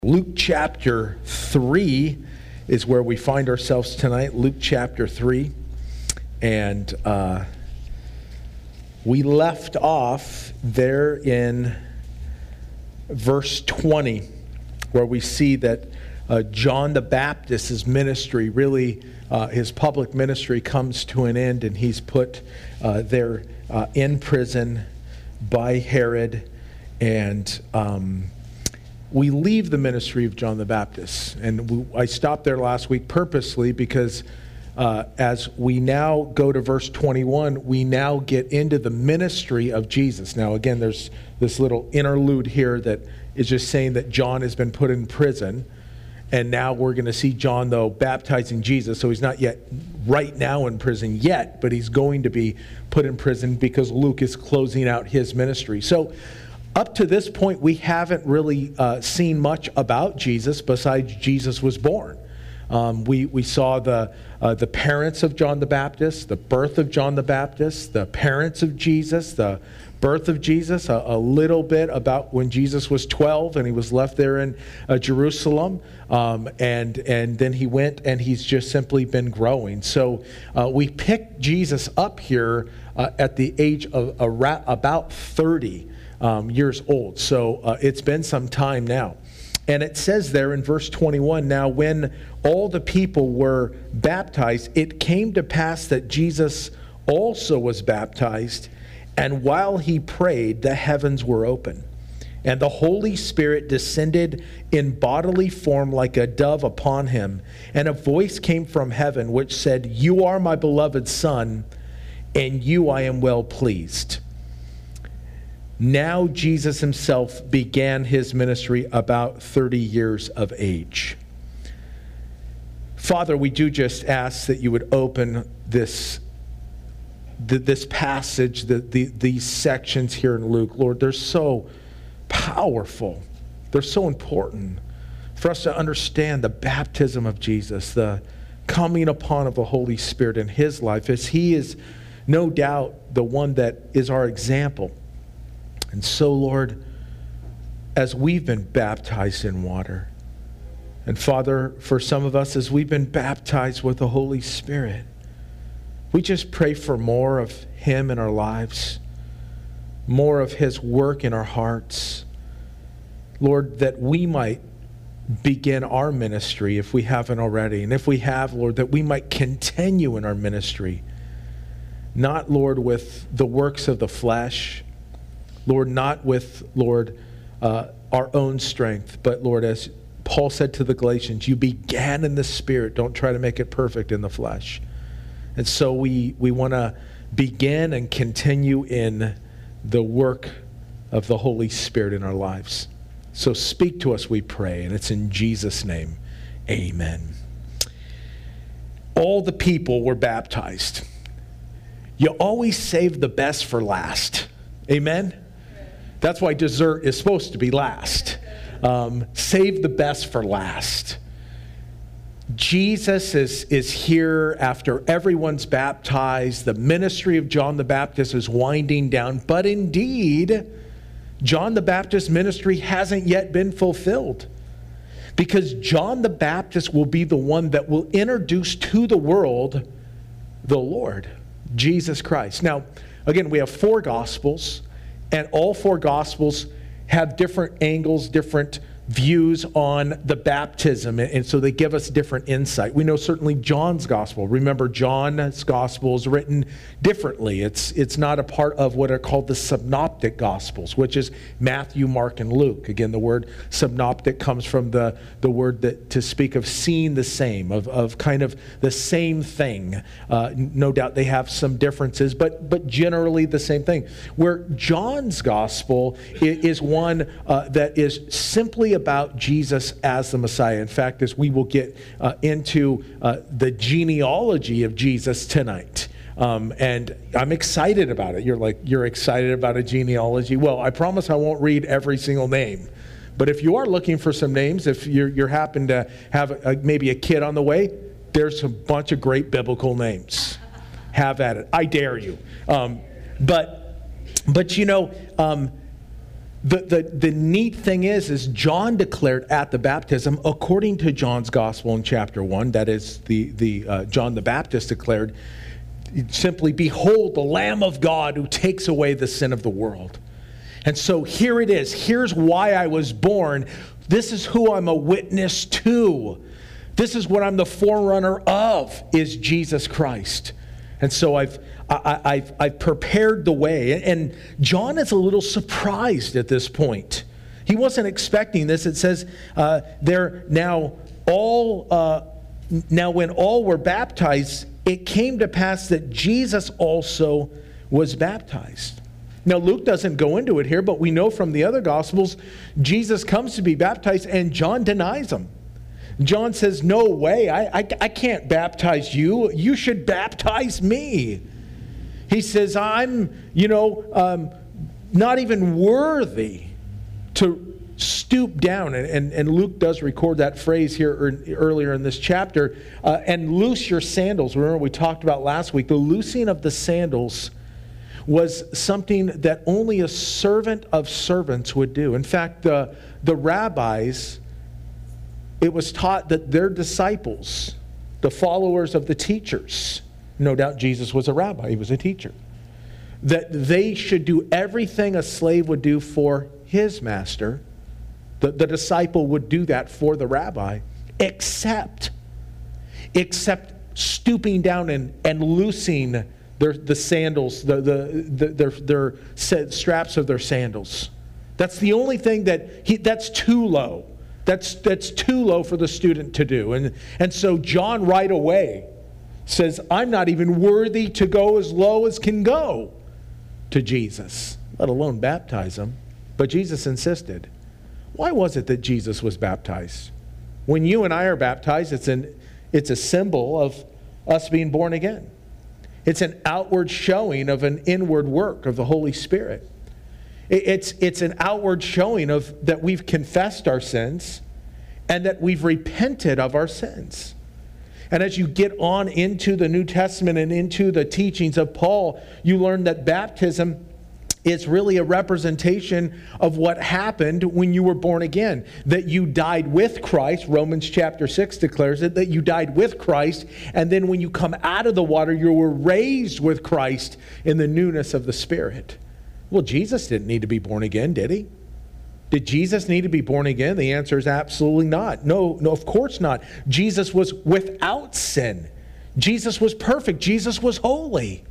Luke chapter 3 is where we find ourselves tonight. Luke chapter 3. And we left off there in verse 20, where we see that John the Baptist's ministry, really his public ministry, comes to an end, and he's put there in prison by Herod. And we leave the ministry of John the Baptist. And I stopped there last week purposely because as we now go to verse 21, we now get into the ministry of Jesus. Now, again, there's this little interlude here that is just saying that John has been put in prison. And now we're going to see John, though, baptizing Jesus. So he's not yet right now in prison yet, but he's going to be put in prison because Luke is closing out his ministry. So up to this point, we haven't really seen much about Jesus besides Jesus was born. We saw the parents of John the Baptist, the birth of John the Baptist, the parents of Jesus, the birth of Jesus, a little bit about when Jesus was 12 and he was left there in Jerusalem, and then he went and he's just simply been growing. So we picked Jesus up here at the age of about 30 years old. So it's been some time now. And it says there in verse 21, now when all the people were baptized, it came to pass that Jesus also was baptized, and while he prayed, the heavens were open, and the Holy Spirit descended in bodily form like a dove upon him, and a voice came from heaven which said, "You are my beloved Son, and you I am well pleased." Now Jesus himself began his ministry about 30 years of age. Father, we do just ask that you would open this passage, these sections here in Luke. Lord, they're so powerful. They're so important for us to understand the baptism of Jesus, the coming upon of the Holy Spirit in his life, as he is no doubt the one that is our example. And so, Lord, as we've been baptized in water, and Father, for some of us, as we've been baptized with the Holy Spirit, we just pray for more of him in our lives, more of his work in our hearts. Lord, that we might begin our ministry if we haven't already. And if we have, Lord, that we might continue in our ministry. Not, Lord, with the works of the flesh, Lord, not with, Lord, our own strength, but, Lord, as Paul said to the Galatians, you began in the Spirit. Don't try to make it perfect in the flesh. And so we want to begin and continue in the work of the Holy Spirit in our lives. So speak to us, we pray, and it's in Jesus' name. Amen. All the people were baptized. You always save the best for last. Amen? That's why dessert is supposed to be last. Save the best for last. Jesus is here after everyone's baptized. The ministry of John the Baptist is winding down. But indeed, John the Baptist's ministry hasn't yet been fulfilled. Because John the Baptist will be the one that will introduce to the world the Lord, Jesus Christ. Now, again, we have 4 Gospels. And all 4 Gospels have different angles, different views on the baptism. And so they give us different insight. We know certainly John's Gospel. Remember, John's Gospel is written differently. It's not a part of what are called the synoptic Gospels, which is Matthew, Mark, and Luke. Again, the word synoptic comes from the word that to speak of seeing the same, of kind of the same thing. No doubt they have some differences, but generally the same thing. Where John's Gospel is one that is simply about Jesus as the Messiah. In fact, as we will get into the genealogy of Jesus tonight. And I'm excited about it. You're like, you're excited about a genealogy? Well, I promise I won't read every single name. But if you are looking for some names, if you're happen to have maybe a kid on the way, there's a bunch of great biblical names. Have at it. I dare you. But you know, The neat thing is John declared at the baptism, according to John's gospel in chapter 1, that is the John the Baptist declared, simply, behold the Lamb of God who takes away the sin of the world. And so here it is. Here's why I was born. This is who I'm a witness to. This is what I'm the forerunner of, is Jesus Christ. And so I've prepared the way. And John is a little surprised at this point. He wasn't expecting this. It says now when all were baptized, it came to pass that Jesus also was baptized. Now, Luke doesn't go into it here, but we know from the other Gospels, Jesus comes to be baptized, and John denies him. John says, no way, I can't baptize you. You should baptize me. He says, I'm, not even worthy to stoop down. And Luke does record that phrase here earlier in this chapter, and loose your sandals. Remember, we talked about last week, the loosing of the sandals was something that only a servant of servants would do. In fact, the rabbis, it was taught that their disciples, the followers of the teachers, no doubt Jesus was a rabbi, he was a teacher, that they should do everything a slave would do for his master. The disciple would do that for the rabbi, except stooping down and loosing the sandals, their straps of their sandals. That's the only thing that's too low. That's too low for the student to do. And so John right away says, I'm not even worthy to go as low as can go to Jesus, let alone baptize him. But Jesus insisted. Why was it that Jesus was baptized? When you and I are baptized, it's a symbol of us being born again. It's an outward showing of an inward work of the Holy Spirit. It's an outward showing of that we've confessed our sins and that we've repented of our sins. And as you get on into the New Testament and into the teachings of Paul, you learn that baptism is really a representation of what happened when you were born again. That you died with Christ. Romans chapter 6 declares it, that you died with Christ. And then when you come out of the water, you were raised with Christ in the newness of the Spirit. Well, Jesus didn't need to be born again, did he? Did Jesus need to be born again? The answer is absolutely not. No, of course not. Jesus was without sin. Jesus was perfect. Jesus was holy.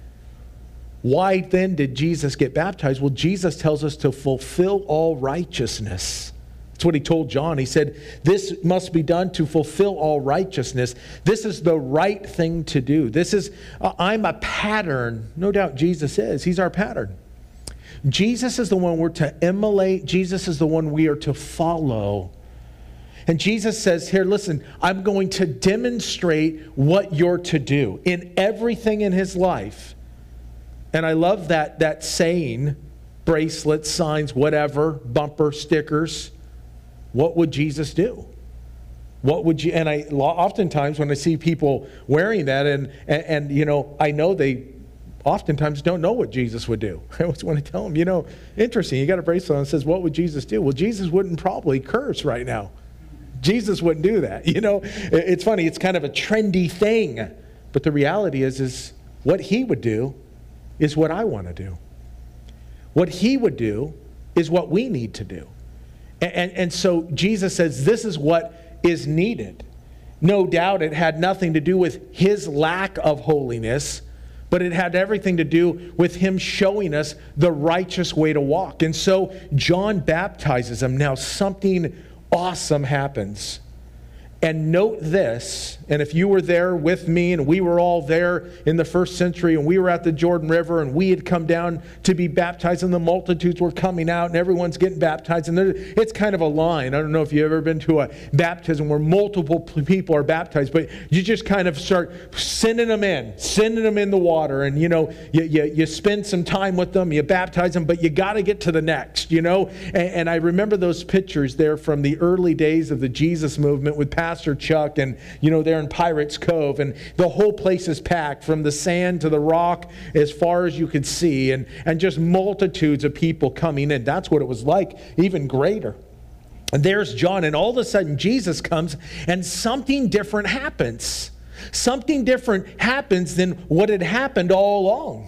Why then did Jesus get baptized? Well, Jesus tells us to fulfill all righteousness. That's what he told John. He said, this must be done to fulfill all righteousness. This is the right thing to do. I'm a pattern. No doubt Jesus is. He's our pattern. Jesus is the one we're to emulate. Jesus is the one we are to follow. And Jesus says here, listen, I'm going to demonstrate what you're to do in everything in his life. And I love that saying, bracelets, signs, whatever, bumper stickers. What would Jesus do? What would you? And oftentimes when I see people wearing that, and I know they oftentimes don't know what Jesus would do. I always want to tell them, interesting. You got a bracelet on that says, "What would Jesus do?" Well, Jesus wouldn't probably curse right now. Jesus wouldn't do that. It's funny. It's kind of a trendy thing, but the reality is what he would do is what I want to do. What he would do is what we need to do. And so Jesus says this is what is needed. No doubt it had nothing to do with his lack of holiness, but it had everything to do with him showing us the righteous way to walk. And so John baptizes him. Now something awesome happens. And note this, and if you were there with me and we were all there in the first century and we were at the Jordan River and we had come down to be baptized and the multitudes were coming out and everyone's getting baptized, and it's kind of a line. I don't know if you've ever been to a baptism where multiple people are baptized, but you just kind of start sending them in the water, and you spend some time with them, you baptize them, but you got to get to the next, and I remember those pictures there from the early days of the Jesus movement with Pastor Pastor Chuck, and they're in Pirates Cove, and the whole place is packed from the sand to the rock as far as you could see, and just multitudes of people coming in. That's what it was like, even greater. And there's John, and all of a sudden Jesus comes, and something different happens. Something different happens than what had happened all along.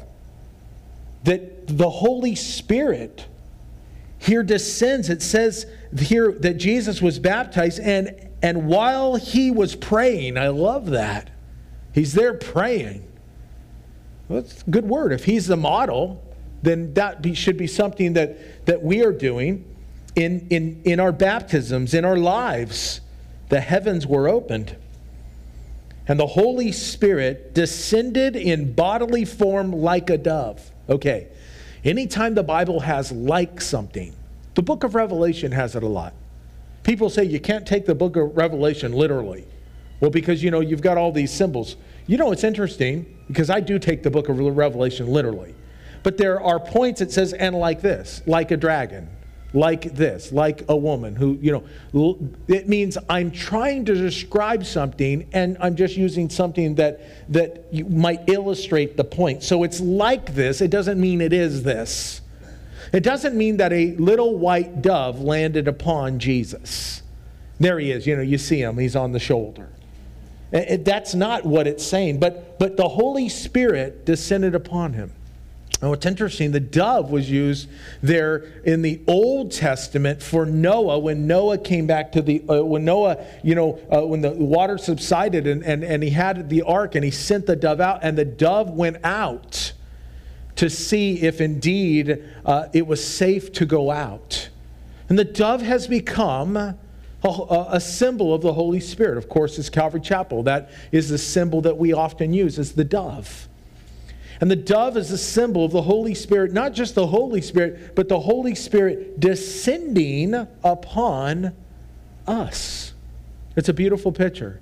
That the Holy Spirit here descends. It says here that Jesus was baptized, and while he was praying, I love that. He's there praying. Well, that's a good word. If he's the model, then that should be something that we are doing in our baptisms, in our lives. The heavens were opened, and the Holy Spirit descended in bodily form like a dove. Okay, anytime the Bible has like something, the book of Revelation has it a lot. People say you can't take the book of Revelation literally. Well, because you've got all these symbols. It's interesting, because I do take the book of Revelation literally. But there are points it says, and like this, like a dragon, like this, like a woman who, it means I'm trying to describe something, and I'm just using something that you might illustrate the point. So it's like this. It doesn't mean it is this. It doesn't mean that a little white dove landed upon Jesus. There he is. You see him. He's on the shoulder. That's not what it's saying. But the Holy Spirit descended upon him. And what's interesting, the dove was used there in the Old Testament for Noah when Noah came back to when Noah, when the water subsided and he had the ark and he sent the dove out, and the dove went out to see if indeed it was safe to go out. And the dove has become a symbol of the Holy Spirit. Of course, it's Calvary Chapel. That is the symbol that we often use, is the dove. And the dove is a symbol of the Holy Spirit, not just the Holy Spirit, but the Holy Spirit descending upon us. It's a beautiful picture.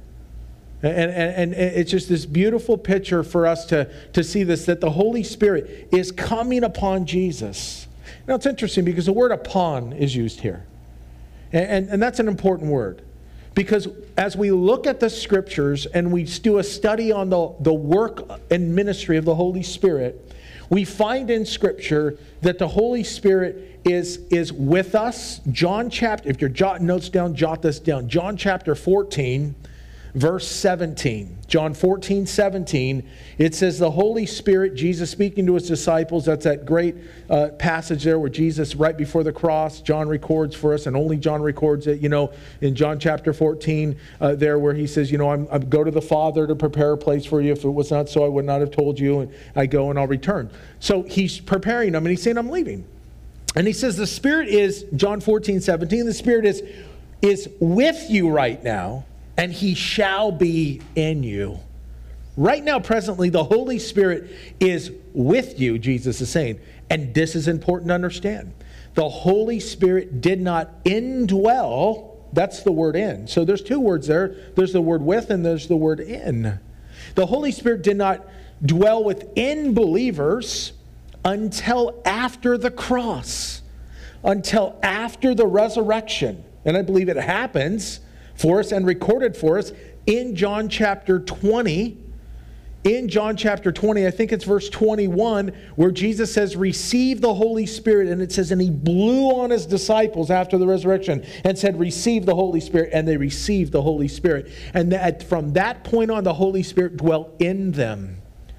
And it's just this beautiful picture for us to see this, that the Holy Spirit is coming upon Jesus. Now, it's interesting because the word upon is used here. And that's an important word. Because as we look at the Scriptures and we do a study on the work and ministry of the Holy Spirit, we find in Scripture that the Holy Spirit is with us. John chapter, if you're jotting notes down, jot this down. John chapter 14, verse 17. John 14, 17, it says the Holy Spirit, Jesus speaking to his disciples, that's that great passage there where Jesus, right before the cross, John records for us, and only John records it, in John chapter 14, there where he says, I go to the Father to prepare a place for you. If it was not so, I would not have told you, and I go and I'll return. So he's preparing them, and he's saying, I'm leaving. And he says the Spirit is, John 14, 17, the Spirit is with you right now, and he shall be in you. Right now, presently, the Holy Spirit is with you, Jesus is saying. And this is important to understand. The Holy Spirit did not indwell. That's the word in. So there's two words there. There's the word with and there's the word in. The Holy Spirit did not dwell within believers until after the cross, until after the resurrection. And I believe it happens for us and recorded for us in John chapter 20. In John chapter 20, I think it's verse 21, where Jesus says, receive the Holy Spirit. And it says, and he blew on his disciples after the resurrection and said, receive the Holy Spirit. And they received the Holy Spirit. And from that point on, the Holy Spirit dwelt in them.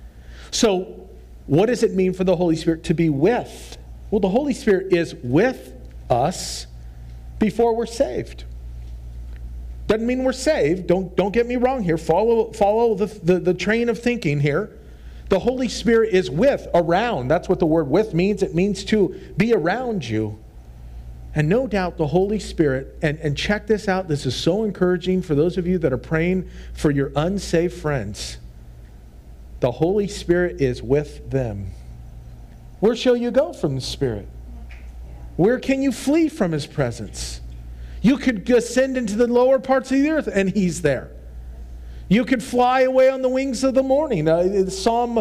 So what does it mean for the Holy Spirit to be with? Well, the Holy Spirit is with us before we're saved. Doesn't mean we're saved. Don't get me wrong here. Follow the train of thinking here. The Holy Spirit is with, around. That's what the word with means. It means to be around you. And no doubt the Holy Spirit, and check this out, this is so encouraging for those of you that are praying for your unsaved friends. The Holy Spirit is with them. Where shall you go from the Spirit? Where can you flee from his presence? You could ascend into the lower parts of the earth, and he's there. You could fly away on the wings of the morning. Psalm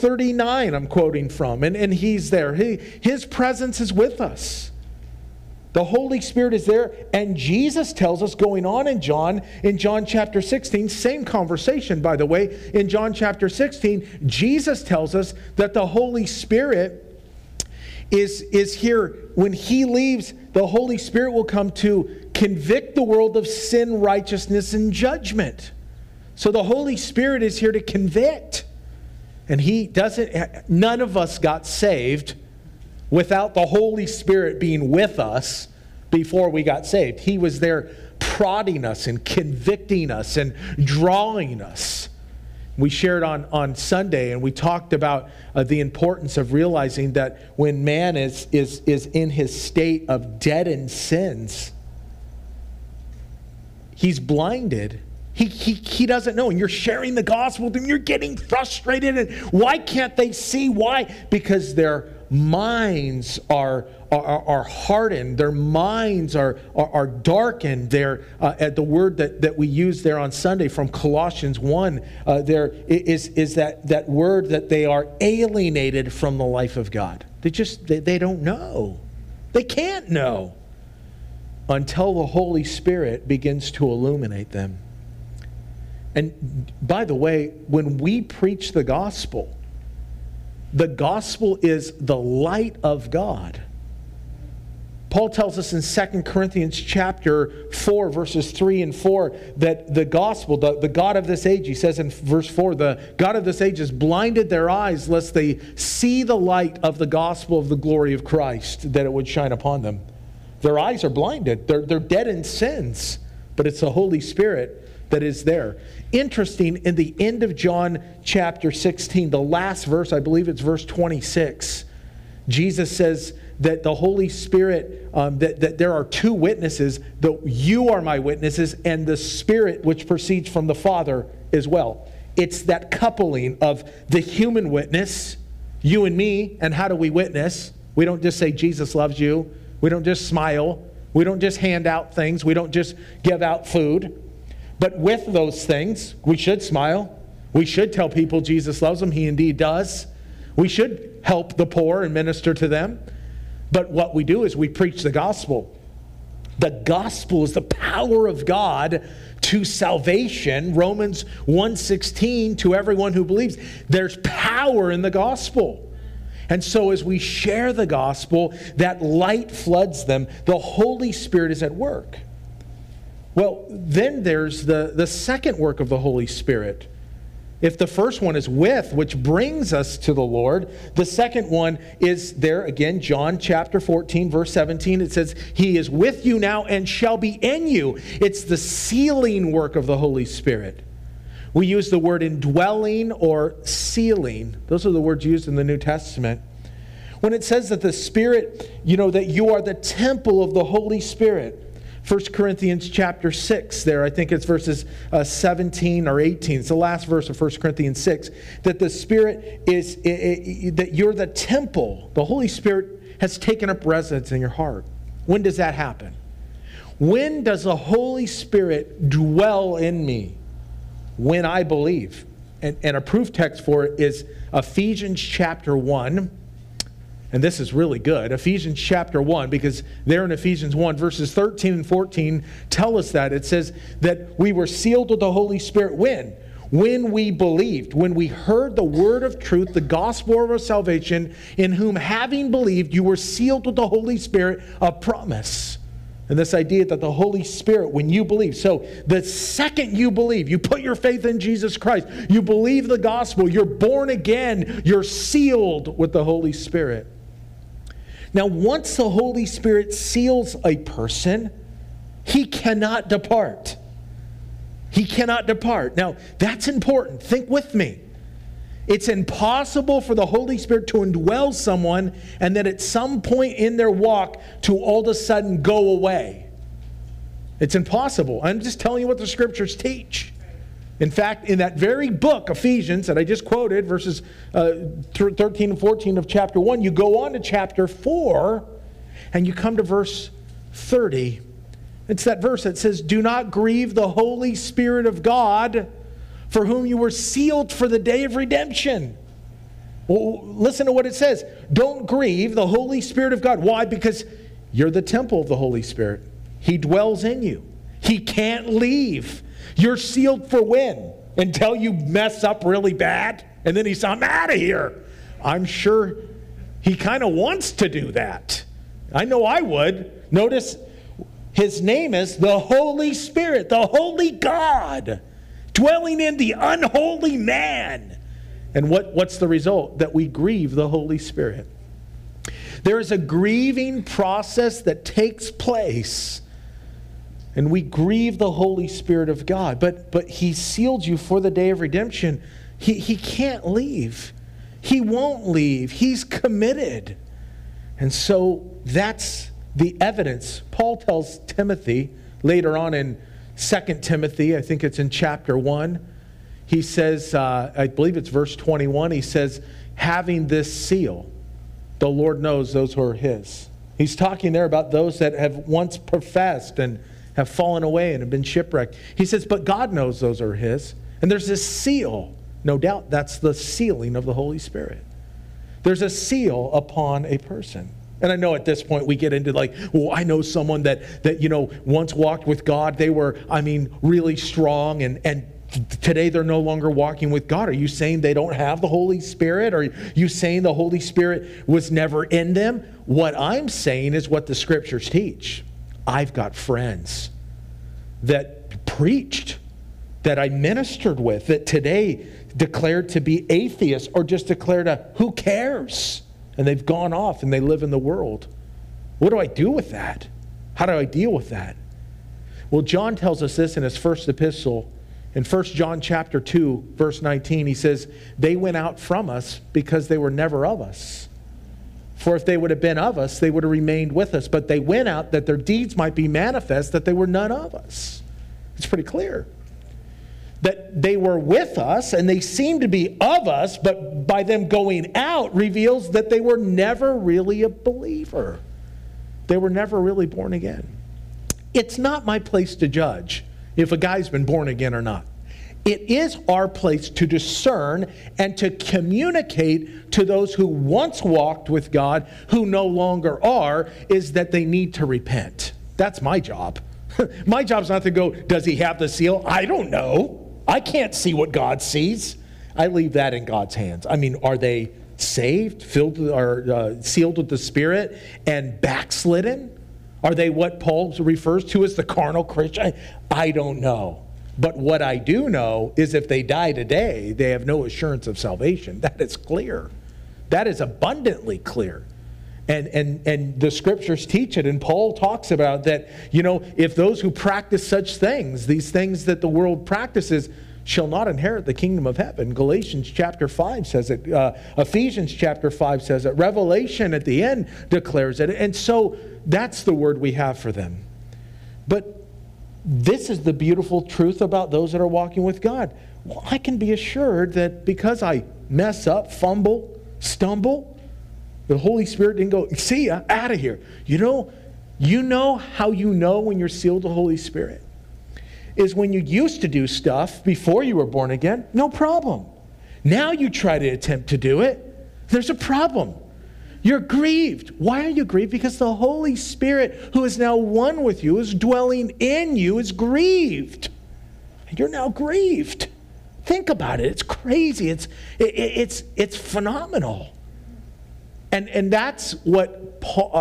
139 I'm quoting from, and he's there. His presence is with us. The Holy Spirit is there, and Jesus tells us, going on in John chapter 16, same conversation, by the way. In John chapter 16, Jesus tells us that the Holy Spirit is here. When He leaves, the Holy Spirit will come to convict the world of sin, righteousness, and judgment. So the Holy Spirit is here to convict. And none of us got saved without the Holy Spirit being with us before we got saved. He was there prodding us and convicting us and drawing us. We shared on Sunday, and we talked about the importance of realizing that when man is in his state of deadened sins, he's blinded. He doesn't know. And you're sharing the gospel with them. You're getting frustrated. And why can't they see? Why? Because their minds are hardened. Their minds are darkened. They're the word that we used there on Sunday from Colossians 1, there is that word that they are alienated from the life of God. They don't know. They can't know until the Holy Spirit begins to illuminate them. And by the way, when we preach the gospel is the light of God. Paul tells us in 2 Corinthians chapter 4, verses 3 and 4, that the gospel, the God of this age, he says in verse 4, the God of this age has blinded their eyes lest they see the light of the gospel of the glory of Christ, that it would shine upon them. Their eyes are blinded. They're dead in sins, but it's the Holy Spirit that is there. Interesting, in the end of John chapter 16, the last verse, I believe it's verse 26, Jesus says that the Holy Spirit, that there are two witnesses, that you are my witnesses, and the Spirit which proceeds from the Father as well. It's that coupling of the human witness, you and me, and how do we witness? We don't just say Jesus loves you. We don't just smile. We don't just hand out things. We don't just give out food. But with those things, we should smile. We should tell people Jesus loves them. He indeed does. We should help the poor and minister to them. But what we do is we preach the gospel. The gospel is the power of God to salvation. Romans 1:16, to everyone who believes. There's power in the gospel. And so as we share the gospel, that light floods them. The Holy Spirit is at work. Well, then there's the second work of the Holy Spirit. If the first one is with, which brings us to the Lord, the second one is there again, John chapter 14, verse 17. It says, He is with you now and shall be in you. It's the sealing work of the Holy Spirit. We use the word indwelling or sealing. Those are the words used in the New Testament. When it says that the Spirit, that you are the temple of the Holy Spirit. 1 Corinthians chapter 6 there, I think it's verses 17 or 18. It's the last verse of 1 Corinthians 6. That the Spirit is, that you're the temple. The Holy Spirit has taken up residence in your heart. When does that happen? When does the Holy Spirit dwell in me? When I believe. And a proof text for it is Ephesians chapter 1. And this is really good. Ephesians chapter 1, because there in Ephesians 1, verses 13 and 14 tell us that. It says that we were sealed with the Holy Spirit when? When we believed, when we heard the word of truth, the gospel of our salvation, in whom having believed, you were sealed with the Holy Spirit of promise. And this idea that the Holy Spirit, when you believe, so the second you believe, you put your faith in Jesus Christ, you believe the gospel, you're born again, you're sealed with the Holy Spirit. Now, once the Holy Spirit seals a person, he cannot depart. He cannot depart. Now, that's important. Think with me. It's impossible for the Holy Spirit to indwell someone and then at some point in their walk to all of a sudden go away. It's impossible. I'm just telling you what the scriptures teach. In fact, in that very book, Ephesians, that I just quoted, verses 13 and 14 of chapter 1, you go on to chapter 4, and you come to verse 30. It's that verse that says, do not grieve the Holy Spirit of God, for whom you were sealed for the day of redemption. Well, listen to what it says. Don't grieve the Holy Spirit of God. Why? Because You're the temple of the Holy Spirit. He dwells in you. He can't leave. You're sealed for when? Until you mess up really bad, and then he says, I'm out of here. I'm sure he kind of wants to do that. I know I would. Notice his name is the Holy Spirit, the Holy God, dwelling in the unholy man. And what's the result? That we grieve the Holy Spirit. There is a grieving process that takes place, and we grieve the Holy Spirit of God. But he sealed you for the day of redemption. He can't leave. He won't leave. He's committed. And so that's the evidence. Paul tells Timothy later on in 2 Timothy, I think it's in chapter 1, he says, I believe it's verse 21, he says, having this seal, the Lord knows those who are his. He's talking there about those that have once professed and have fallen away and have been shipwrecked. He says, but God knows those are his. And there's this seal. No doubt that's the sealing of the Holy Spirit. There's a seal upon a person. And I know at this point we get into like, well, I know someone that once walked with God. They were, really strong, and today they're no longer walking with God. Are you saying they don't have the Holy Spirit? Are you saying the Holy Spirit was never in them? What I'm saying is what the scriptures teach. I've got friends that preached, that I ministered with, that today declared to be atheists or just declared who cares? And they've gone off and they live in the world. What do I do with that? How do I deal with that? Well, John tells us this in his first epistle. In 1 John chapter 2, verse 19, he says, they went out from us because they were never of us. For if they would have been of us, they would have remained with us. But they went out that their deeds might be manifest, that they were none of us. It's pretty clear. That they were with us and they seemed to be of us, but by them going out reveals that they were never really a believer. They were never really born again. It's not my place to judge if a guy's been born again or not. It is our place to discern and to communicate to those who once walked with God, who no longer are, is that they need to repent. That's my job. My job's not to go, does he have the seal? I don't know. I can't see what God sees. I leave that in God's hands. Are they saved, filled, or sealed with the Spirit and backslidden? Are they what Paul refers to as the carnal Christian? I don't know. But what I do know is if they die today, they have no assurance of salvation. That is clear. That is abundantly clear. And the scriptures teach it, and Paul talks about that, if those who practice such things, these things that the world practices, shall not inherit the kingdom of heaven. Galatians chapter 5 says it. Ephesians chapter 5 says it. Revelation at the end declares it. And so that's the word we have for them. But this is the beautiful truth about those that are walking with God. Well, I can be assured that because I mess up, fumble, stumble, the Holy Spirit didn't go, see ya, out of here. You know how you know when you're sealed with the Holy Spirit? Is when you used to do stuff before you were born again, no problem. Now you try to attempt to do it, there's a problem. You're grieved. Why are you grieved? Because the Holy Spirit, who is now one with you, is dwelling in you, is grieved. And you're now grieved. Think about it. It's crazy. It's phenomenal. And that's what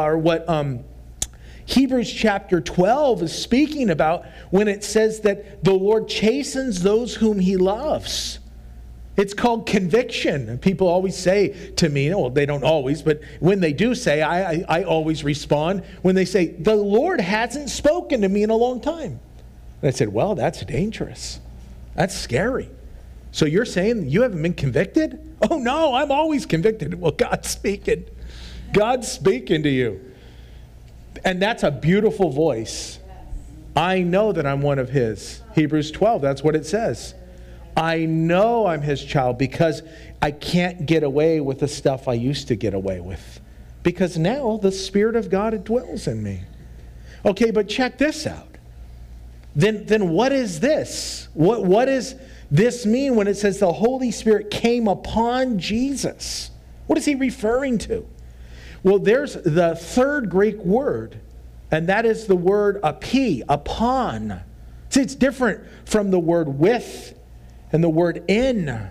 Hebrews chapter 12 is speaking about when it says that the Lord chastens those whom he loves. It's called conviction. And people always say to me, well, they don't always, but when they do say, I always respond when they say, the Lord hasn't spoken to me in a long time. And I said, well, that's dangerous. That's scary. So you're saying you haven't been convicted? Oh, no, I'm always convicted. Well, God's speaking. God's speaking to you. And that's a beautiful voice. I know that I'm one of his. Hebrews 12, that's what it says. I know I'm his child because I can't get away with the stuff I used to get away with. Because now the Spirit of God dwells in me. Okay, but check this out. Then what is this? What does this mean when it says the Holy Spirit came upon Jesus? What is he referring to? Well, there's the third Greek word, and that is the word api, upon. See, it's different from the word with and the word in.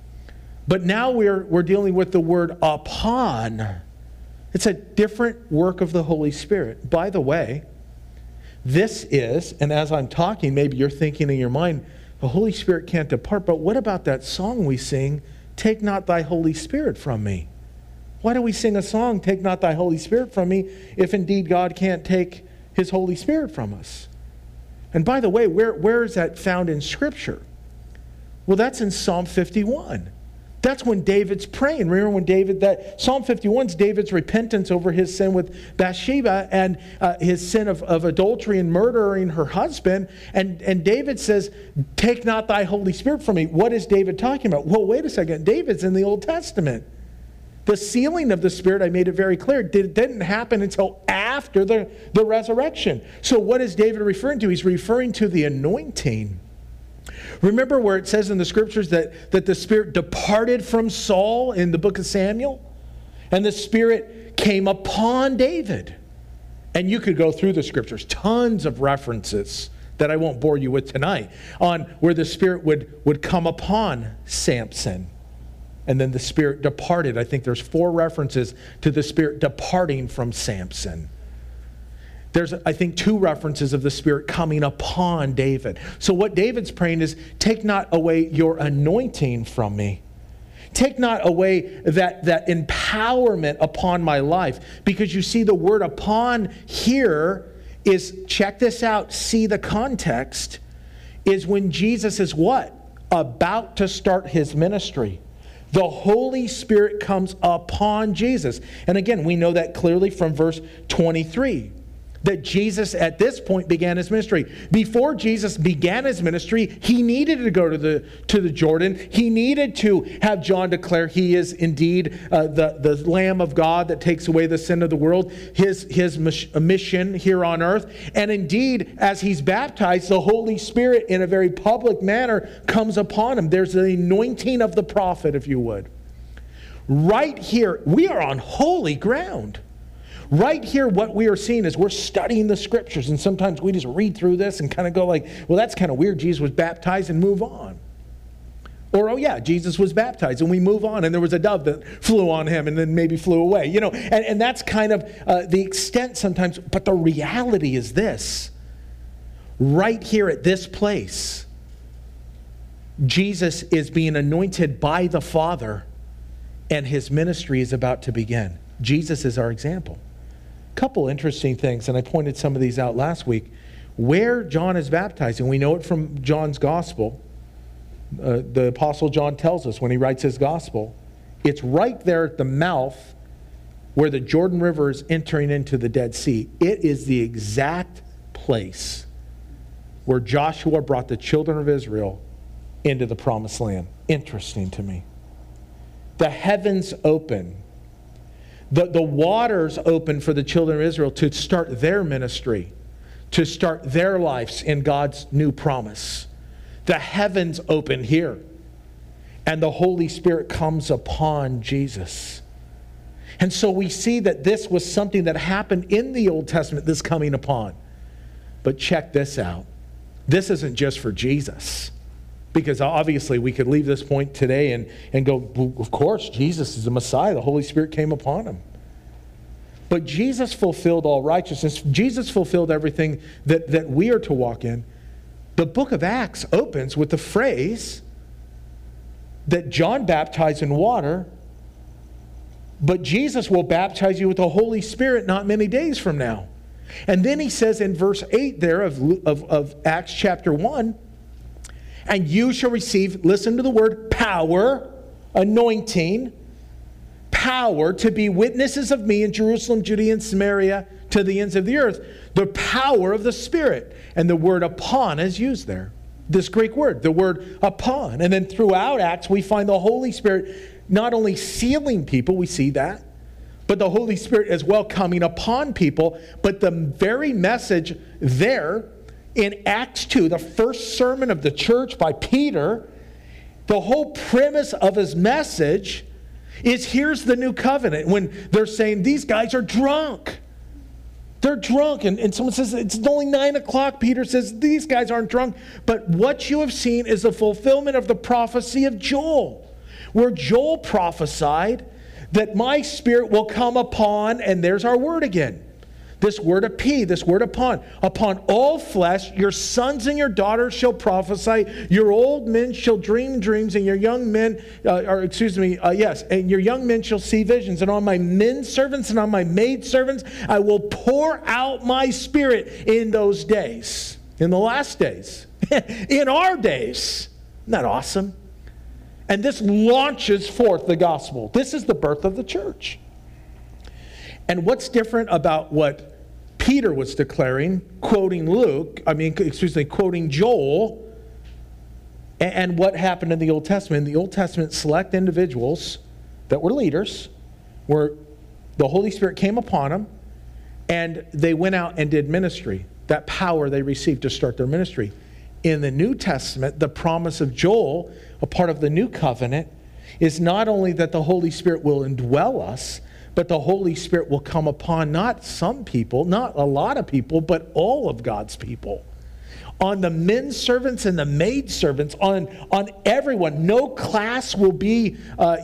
But now we're dealing with the word upon. It's a different work of the Holy Spirit. By the way, this is, and as I'm talking, maybe you're thinking in your mind, the Holy Spirit can't depart, but what about that song we sing, Take Not Thy Holy Spirit From Me? Why do we sing a song, Take Not Thy Holy Spirit From Me, if indeed God can't take His Holy Spirit from us? And by the way, where is that found in Scripture? Well, that's in Psalm 51. That's when David's praying. Remember when Psalm 51 is David's repentance over his sin with Bathsheba and his sin of adultery and murdering her husband. And David says, take not thy Holy Spirit from me. What is David talking about? Well, wait a second. David's in the Old Testament. The sealing of the Spirit, I made it very clear, didn't happen until after the resurrection. So what is David referring to? He's referring to the anointing. Remember where it says in the Scriptures that the Spirit departed from Saul in the book of Samuel? And the Spirit came upon David. And you could go through the Scriptures, tons of references that I won't bore you with tonight, on where the Spirit would come upon Samson. And then the Spirit departed. I think there's 4 references to the Spirit departing from Samson. There's, I think, 2 references of the Spirit coming upon David. So what David's praying is, take not away your anointing from me. Take not away that empowerment upon my life. Because you see, the word upon here is, check this out, see the context, is when Jesus is what? About to start his ministry. The Holy Spirit comes upon Jesus. And again, we know that clearly from verse 23. That Jesus at this point began his ministry. Before Jesus began his ministry, he needed to go to the Jordan. He needed to have John declare he is indeed the Lamb of God that takes away the sin of the world, his mission here on earth. And indeed, as he's baptized, the Holy Spirit in a very public manner comes upon him. There's the anointing of the prophet, if you would. Right here, we are on holy ground. Right here, what we are seeing is we're studying the Scriptures, and sometimes we just read through this and kind of go like, well, that's kind of weird. Jesus was baptized, and move on. Or, oh yeah, Jesus was baptized, and we move on, and there was a dove that flew on him and then maybe flew away. You know, and that's kind of the extent sometimes. But the reality is this. Right here at this place, Jesus is being anointed by the Father, and his ministry is about to begin. Jesus is our example. Couple interesting things, and I pointed some of these out last week. Where John is baptizing, we know it from John's gospel. The Apostle John tells us when he writes his gospel, it's right there at the mouth where the Jordan River is entering into the Dead Sea. It is the exact place where Joshua brought the children of Israel into the promised land. Interesting to me. The heavens open. The waters open for the children of Israel to start their ministry, to start their lives in God's new promise. The heavens open here, and the Holy Spirit comes upon Jesus. And so we see that this was something that happened in the Old Testament, this coming upon. But check this out. This isn't just for Jesus. Because obviously we could leave this point today and go, well, of course, Jesus is the Messiah. The Holy Spirit came upon him. But Jesus fulfilled all righteousness. Jesus fulfilled everything that we are to walk in. The book of Acts opens with the phrase that John baptized in water, but Jesus will baptize you with the Holy Spirit not many days from now. And then he says in verse 8 there of Acts chapter 1, and you shall receive, listen to the word, power, anointing, power to be witnesses of me in Jerusalem, Judea, and Samaria to the ends of the earth. The power of the Spirit. And the word upon is used there. This Greek word, the word upon. And then throughout Acts, we find the Holy Spirit not only sealing people, we see that, but the Holy Spirit as well coming upon people. But the very message there, in Acts 2, the first sermon of the church by Peter, the whole premise of his message is here's the new covenant. When they're saying these guys are drunk. They're drunk. And someone says, it's only 9 o'clock. Peter says, these guys aren't drunk. But what you have seen is the fulfillment of the prophecy of Joel, where Joel prophesied that my Spirit will come upon, and there's our word again. This word "epi," this word "upon." Upon all flesh, your sons and your daughters shall prophesy, your old men shall dream dreams, and your young men, and your young men shall see visions. And on my men servants and on my maid servants, I will pour out my Spirit in those days, in the last days, in our days. Isn't that awesome? And this launches forth the gospel. This is the birth of the church. And what's different about what Peter was declaring, quoting Joel, and what happened in the Old Testament? In the Old Testament, select individuals that were leaders, where the Holy Spirit came upon them, and they went out and did ministry. That power they received to start their ministry. In the New Testament, the promise of Joel, a part of the new covenant, is not only that the Holy Spirit will indwell us, but the Holy Spirit will come upon not some people, not a lot of people, but all of God's people. On the men servants and the maid servants, on everyone. No class will be,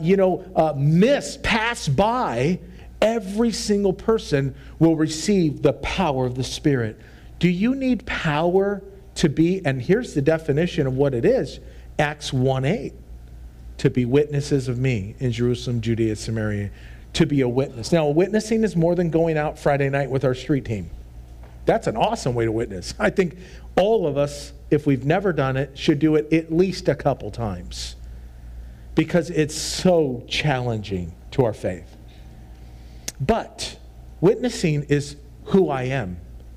passed by. Every single person will receive the power of the Spirit. Do you need power to be, and here's the definition of what it is, Acts 1:8, to be witnesses of me in Jerusalem, Judea, Samaria, to be a witness. Now, witnessing is more than going out Friday night with our street team. That's an awesome way to witness. I think all of us, if we've never done it, should do it at least a couple times, because it's so challenging to our faith. But witnessing is who I am.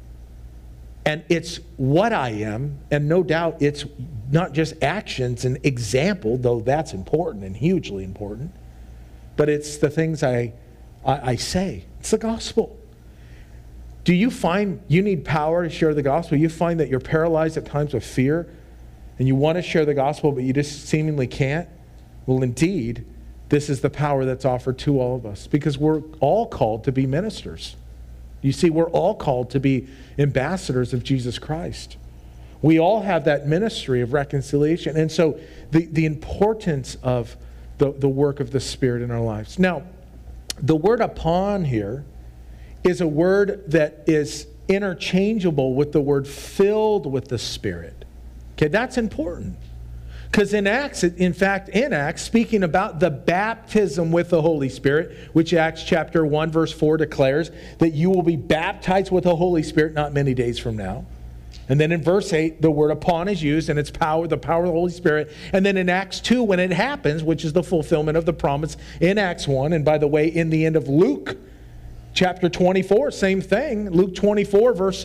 And it's what I am, and no doubt it's not just actions and example, though that's important and hugely important, but it's the things I say. It's the gospel. Do you find you need power to share the gospel? You find that you're paralyzed at times with fear, and you want to share the gospel, but you just seemingly can't? Well, indeed, this is the power that's offered to all of us, because we're all called to be ministers. You see, we're all called to be ambassadors of Jesus Christ. We all have that ministry of reconciliation. And so the importance of the work of the Spirit in our lives. Now, the word "upon" here is a word that is interchangeable with the word "filled with the Spirit." Okay, that's important. Because in Acts, speaking about the baptism with the Holy Spirit, which Acts chapter 1, verse 4 declares that you will be baptized with the Holy Spirit not many days from now. And then in verse 8, the word "upon" is used, and it's the power of the Holy Spirit. And then in Acts 2, when it happens, which is the fulfillment of the promise in Acts 1, and by the way, in the end of Luke chapter 24, same thing. Luke 24, verse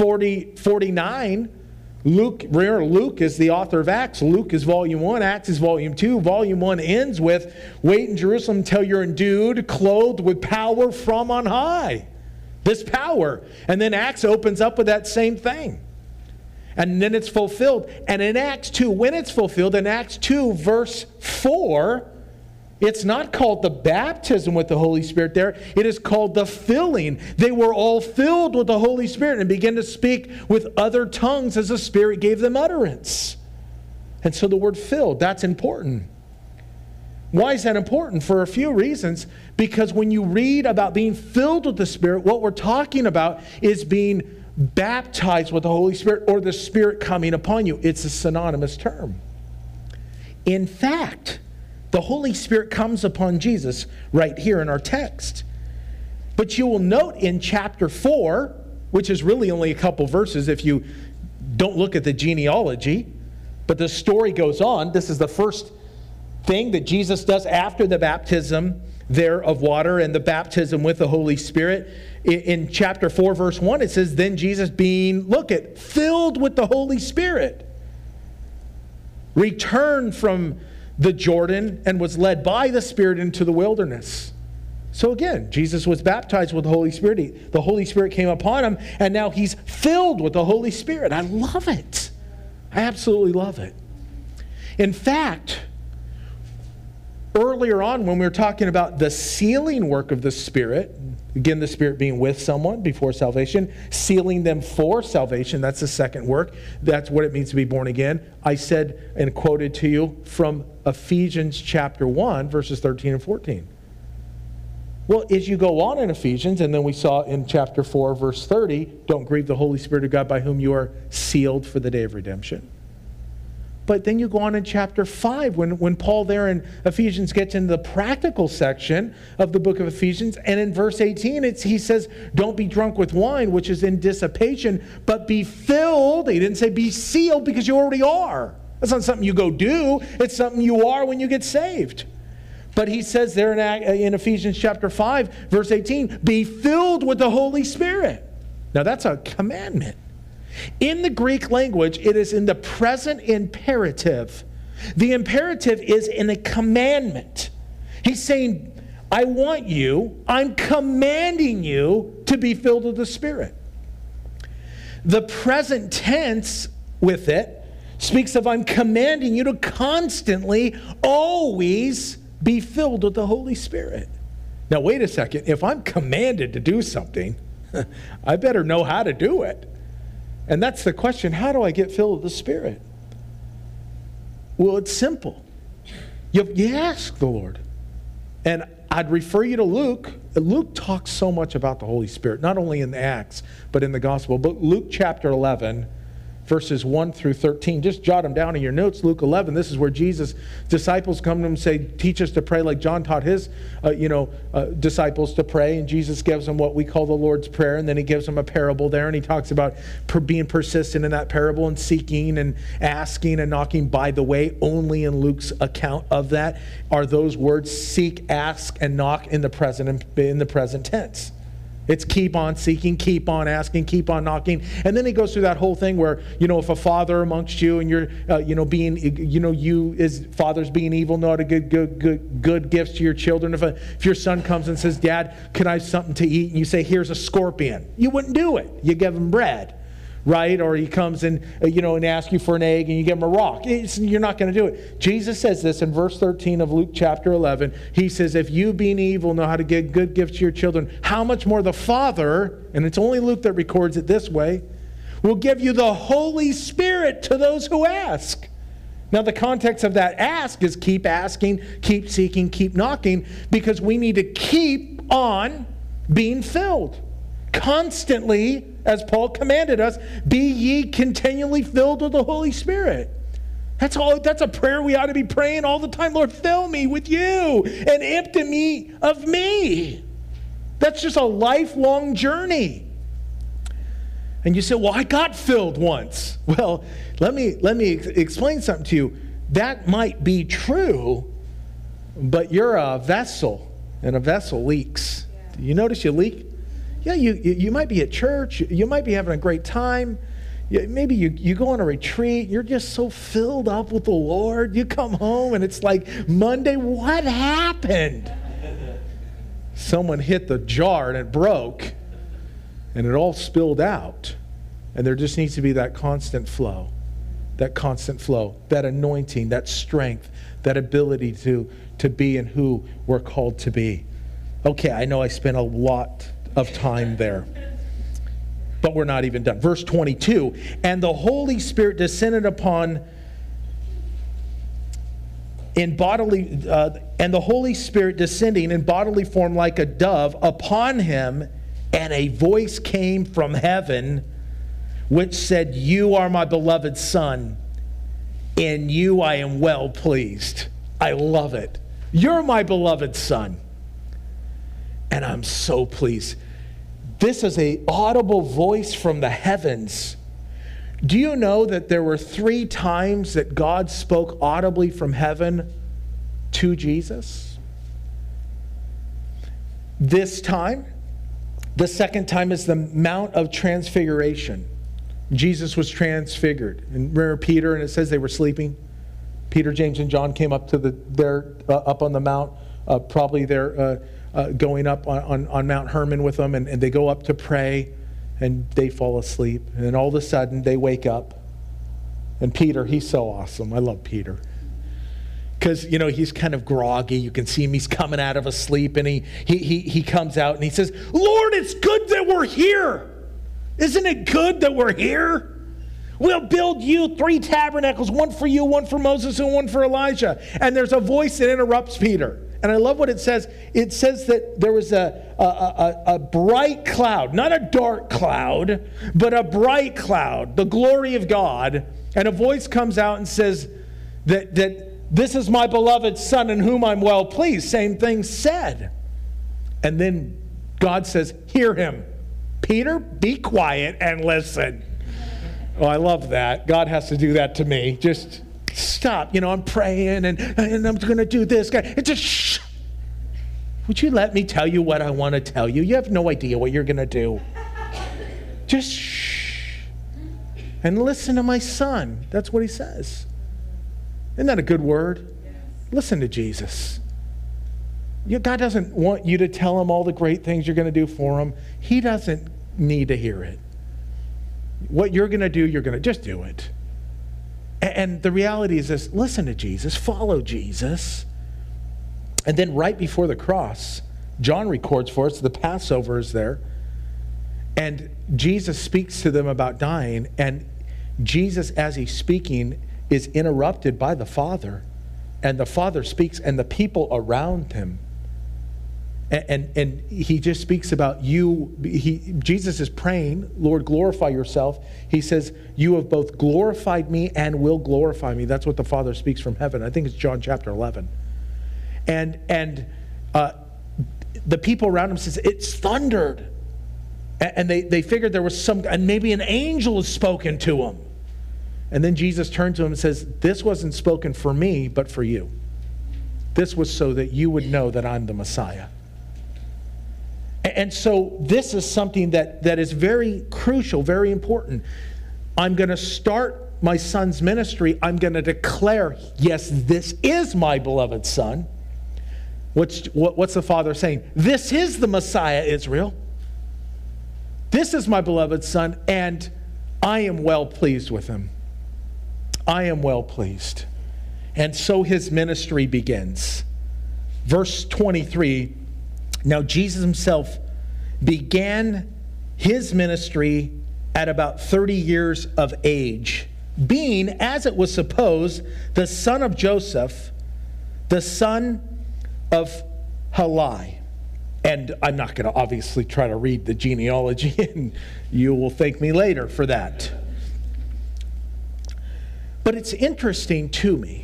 49. Luke is the author of Acts. Luke is volume 1. Acts is volume 2. Volume 1 ends with, "Wait in Jerusalem until you're endued, clothed with power from on high." This power. And then Acts opens up with that same thing. And then it's fulfilled. And in Acts 2, when it's fulfilled, in Acts 2, verse 4, it's not called the baptism with the Holy Spirit there. It is called the filling. They were all filled with the Holy Spirit and began to speak with other tongues as the Spirit gave them utterance. And so the word "filled," that's important. Why is that important? For a few reasons. Because when you read about being filled with the Spirit, what we're talking about is being baptized with the Holy Spirit, or the Spirit coming upon you. It's a synonymous term. In fact, the Holy Spirit comes upon Jesus right here in our text. But you will note in chapter 4, which is really only a couple verses if you don't look at the genealogy, but the story goes on. This is the first thing that Jesus does after the baptism there of water and the baptism with the Holy Spirit. In chapter 4, verse 1, it says, "Then Jesus being," filled with the Holy Spirit, returned from the Jordan and was led by the Spirit into the wilderness. So again, Jesus was baptized with the Holy Spirit. The Holy Spirit came upon him, and now he's filled with the Holy Spirit. I love it. I absolutely love it. In fact, Earlier on, when we were talking about the sealing work of the Spirit, again, the Spirit being with someone before salvation, sealing them for salvation, that's the second work. That's what it means to be born again. I said and quoted to you from Ephesians chapter 1, verses 13 and 14. Well, as you go on in Ephesians, and then we saw in chapter 4, verse 30, don't grieve the Holy Spirit of God by whom you are sealed for the day of redemption. But then you go on in chapter 5, when Paul there in Ephesians gets into the practical section of the book of Ephesians, and in verse 18, he says, don't be drunk with wine, which is in dissipation, but be filled. He didn't say be sealed, because you already are. That's not something you go do. It's something you are when you get saved. But he says there in Ephesians chapter 5, verse 18, be filled with the Holy Spirit. Now that's a commandment. In the Greek language, it is in the present imperative. The imperative is in a commandment. He's saying, I want you, I'm commanding you to be filled with the Spirit. The present tense with it speaks of I'm commanding you to constantly, always be filled with the Holy Spirit. Now, wait a second. If I'm commanded to do something, I better know how to do it. And that's the question. How do I get filled with the Spirit? Well, it's simple. You ask the Lord. And I'd refer you to Luke. Luke talks so much about the Holy Spirit, not only in the Acts, but in the Gospel. But Luke chapter 11, verses 1 through 13. Just jot them down in your notes. Luke 11, this is where Jesus' disciples come to him and say, teach us to pray like John taught his disciples to pray. And Jesus gives them what we call the Lord's Prayer. And then he gives them a parable there. And he talks about being persistent in that parable and seeking and asking and knocking. By the way, only in Luke's account of that are those words seek, ask, and knock in the present tense. It's keep on seeking, keep on asking, keep on knocking. And then he goes through that whole thing where, if a father amongst you and you're, you as fathers being evil, know how to give good gifts to your children. If your son comes and says, Dad, can I have something to eat? And you say, here's a scorpion. You wouldn't do it. You give him bread. Right? Or he comes and, and asks you for an egg and you give him a rock. You're not going to do it. Jesus says this in verse 13 of Luke chapter 11. He says, if you being evil know how to give good gifts to your children, how much more the Father, and it's only Luke that records it this way, will give you the Holy Spirit to those who ask. Now the context of that ask is keep asking, keep seeking, keep knocking, because we need to keep on being filled. Constantly, as Paul commanded us, be ye continually filled with the Holy Spirit. That's a prayer we ought to be praying all the time. Lord, fill me with you and empty me of me. That's just a lifelong journey. And you say, well, I got filled once. Well, let me explain something to you. That might be true, but you're a vessel, and a vessel leaks. Do you notice you leak? Yeah, you might be at church. You might be having a great time. Maybe you go on a retreat. You're just so filled up with the Lord. You come home and it's like Monday. What happened? Someone hit the jar and it broke. And it all spilled out. And there just needs to be that constant flow. That constant flow. That anointing. That strength. That ability to be and who we're called to be. Okay, I know I spent a lot of time there. But we're not even done. Verse 22, and the Holy Spirit descended upon and the Holy Spirit descending in bodily form like a dove upon him, and a voice came from heaven which said, you are my beloved Son, in you I am well pleased. I love it. You're my beloved Son, and I'm so pleased. This is an audible voice from the heavens. Do you know that there were 3 times that God spoke audibly from heaven to Jesus? This time, the second time is the Mount of Transfiguration. Jesus was transfigured. And remember Peter, and it says they were sleeping. Peter, James, and John came up to up on the mount, probably there. Going up on Mount Hermon with them, and they go up to pray, and they fall asleep. And then all of a sudden, they wake up. And Peter, he's so awesome. I love Peter. because, he's kind of groggy. You can see him. He's coming out of a sleep, and he comes out, and he says, Lord, it's good that we're here. Isn't it good that we're here? We'll build you 3 tabernacles, one for you, one for Moses, and one for Elijah. And there's a voice that interrupts Peter. And I love what it says. It says that there was a bright cloud, not a dark cloud, but a bright cloud, the glory of God. And a voice comes out and says that this is my beloved Son in whom I'm well pleased. Same thing said. And then God says, hear him. Peter, be quiet and listen. Oh, I love that. God has to do that to me. Just stop. I'm praying and I'm going to do this. And just shh. Would you let me tell you what I want to tell you? You have no idea what you're going to do. Just shh. And listen to my son. That's what he says. Isn't that a good word? Listen to Jesus. God doesn't want you to tell him all the great things you're going to do for him. He doesn't need to hear it. What you're going to do, you're going to just do it. And the reality is this: listen to Jesus, follow Jesus. And then right before the cross, John records for us, the Passover is there. And Jesus speaks to them about dying. And Jesus, as he's speaking, is interrupted by the Father. And the Father speaks, and the people around him. And he just speaks about you. Jesus is praying, Lord, glorify yourself. He says, you have both glorified me and will glorify me. That's what the Father speaks from heaven. I think it's John chapter 11. And the people around him says, it's thundered. And they figured there was and maybe an angel has spoken to him. And then Jesus turned to him and says, this wasn't spoken for me, but for you. This was so that you would know that I'm the Messiah. And so this is something that is very crucial, very important. I'm going to start my son's ministry. I'm going to declare, yes, this is my beloved son. What's the Father saying? This is the Messiah, Israel. This is my beloved son, and I am well pleased with him. I am well pleased. And so his ministry begins. Verse 23, now Jesus himself began his ministry at about 30 years of age, being, as it was supposed, the son of Joseph, the son of Heli. And I'm not going to obviously try to read the genealogy, and you will thank me later for that. But it's interesting to me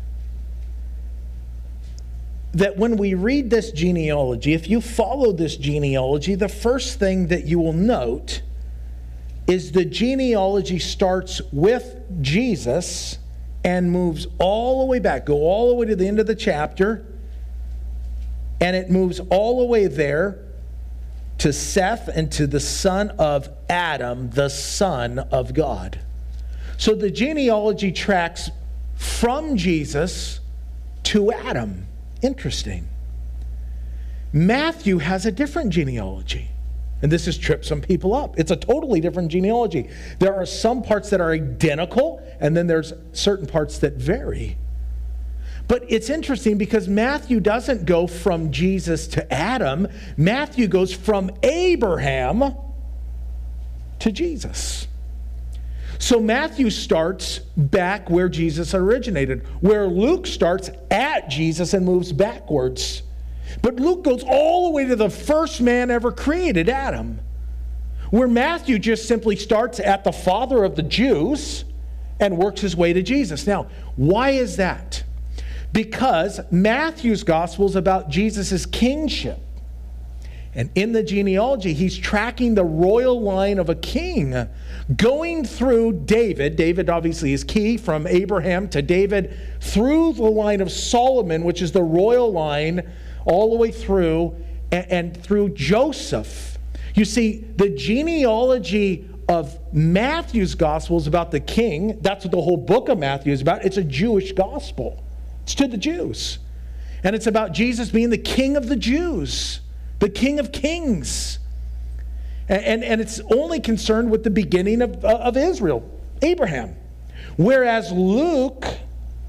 that when we read this genealogy, if you follow this genealogy, the first thing that you will note is the genealogy starts with Jesus and moves all the way back, go all the way to the end of the chapter, and it moves all the way there to Seth and to the son of Adam, the son of God. So the genealogy tracks from Jesus to Adam. Interesting. Matthew has a different genealogy. And this has tripped some people up. It's a totally different genealogy. There are some parts that are identical, and then there's certain parts that vary. But it's interesting because Matthew doesn't go from Jesus to Adam. Matthew goes from Abraham to Jesus. So Matthew starts back where Jesus originated, where Luke starts at Jesus and moves backwards. But Luke goes all the way to the first man ever created, Adam. Where Matthew just simply starts at the father of the Jews and works his way to Jesus. Now, why is that? Because Matthew's gospel is about Jesus' kingship. And in the genealogy, he's tracking the royal line of a king, going through David. David obviously is key, from Abraham to David, through the line of Solomon, which is the royal line, all the way through, and through Joseph. You see, the genealogy of Matthew's gospel is about the king. That's what the whole book of Matthew is about. It's a Jewish gospel. It's to the Jews. And it's about Jesus being the king of the Jews, the King of Kings. And it's only concerned with the beginning of Israel, Abraham. Whereas Luke